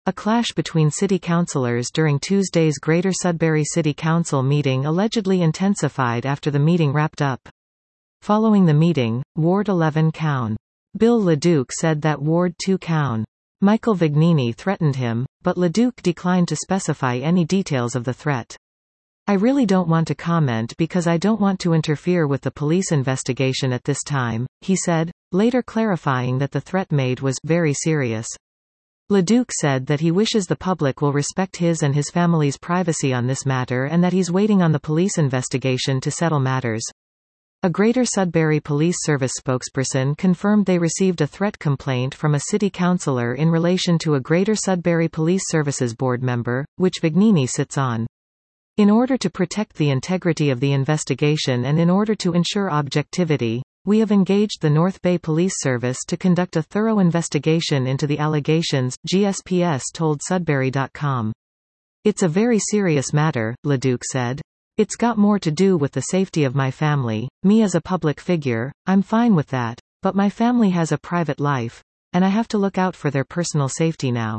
A clash between city councillors during Tuesday's Greater Sudbury City Council meeting allegedly intensified after the meeting wrapped up. Following the meeting, Ward 11 Coun. Bill LeDuc said that Ward 2 Coun. Michael Vignini threatened him, but LeDuc declined to specify any details of the threat. "I really don't want to comment because I don't want to interfere with the police investigation at this time," he said, later clarifying that the threat made was very serious. LeDuc said that he wishes the public will respect his and his family's privacy on this matter and that he's waiting on the police investigation to settle matters. A Greater Sudbury Police Service spokesperson confirmed they received a threat complaint from a city councillor in relation to a Greater Sudbury Police Services board member, which Vignini sits on. "In order to protect the integrity of the investigation and in order to ensure objectivity, we have engaged the North Bay Police Service to conduct a thorough investigation into the allegations," GSPS told Sudbury.com. "It's a very serious matter," LeDuc said. "It's got more to do with the safety of my family. Me as a public figure, I'm fine with that, but my family has a private life, and I have to look out for their personal safety now."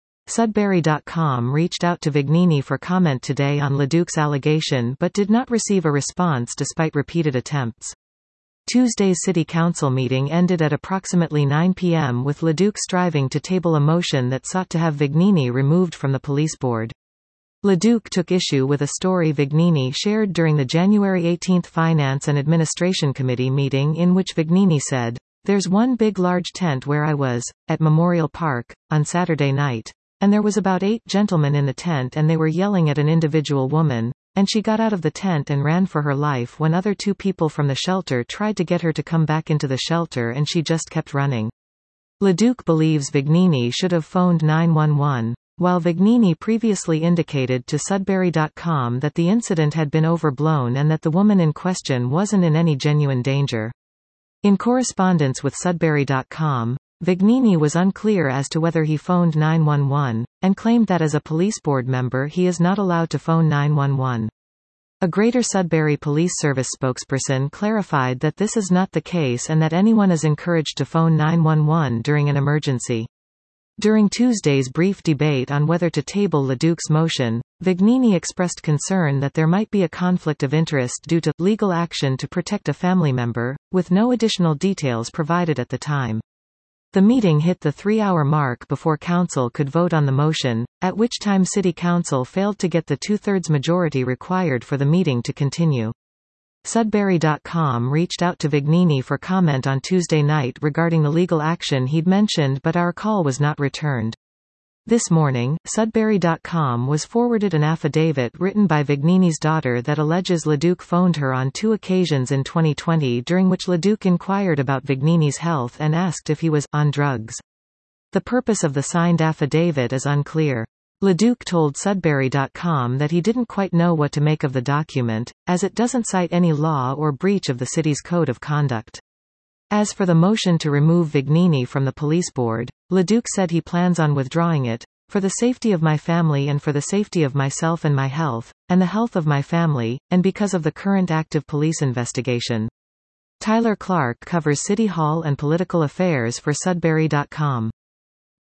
Sudbury.com reached out to Vignini for comment today on LeDuc's allegation but did not receive a response despite repeated attempts. Tuesday's City Council meeting ended at approximately 9 p.m. with LeDuc striving to table a motion that sought to have Vignini removed from the police board. LeDuc took issue with a story Vignini shared during the January 18 Finance and Administration Committee meeting in which Vignini said, "There's one big large tent where I was, at Memorial Park, on Saturday night. And there was about 8 gentlemen in the tent and they were yelling at an individual woman, and she got out of the tent and ran for her life when other 2 people from the shelter tried to get her to come back into the shelter and she just kept running." LeDuc believes Vignini should have phoned 911, while Vignini previously indicated to Sudbury.com that the incident had been overblown and that the woman in question wasn't in any genuine danger. In correspondence with Sudbury.com, Vignini was unclear as to whether he phoned 911, and claimed that as a police board member he is not allowed to phone 911. A Greater Sudbury Police Service spokesperson clarified that this is not the case and that anyone is encouraged to phone 911 during an emergency. During Tuesday's brief debate on whether to table LeDuc's motion, Vignini expressed concern that there might be a conflict of interest due to legal action to protect a family member, with no additional details provided at the time. The meeting hit the 3-hour mark before Council could vote on the motion, at which time City Council failed to get the 2/3 majority required for the meeting to continue. Sudbury.com reached out to Vignini for comment on Tuesday night regarding the legal action he'd mentioned, but our call was not returned. This morning, Sudbury.com was forwarded an affidavit written by Vignini's daughter that alleges LeDuc phoned her on 2 occasions in 2020 during which LeDuc inquired about Vignini's health and asked if he was on drugs. The purpose of the signed affidavit is unclear. LeDuc told Sudbury.com that he didn't quite know what to make of the document, as it doesn't cite any law or breach of the city's code of conduct. As for the motion to remove Vignini from the police board, LeDuc said he plans on withdrawing it, "for the safety of my family and for the safety of myself and my health, and the health of my family, and because of the current active police investigation." Tyler Clark covers City Hall and political affairs for Sudbury.com.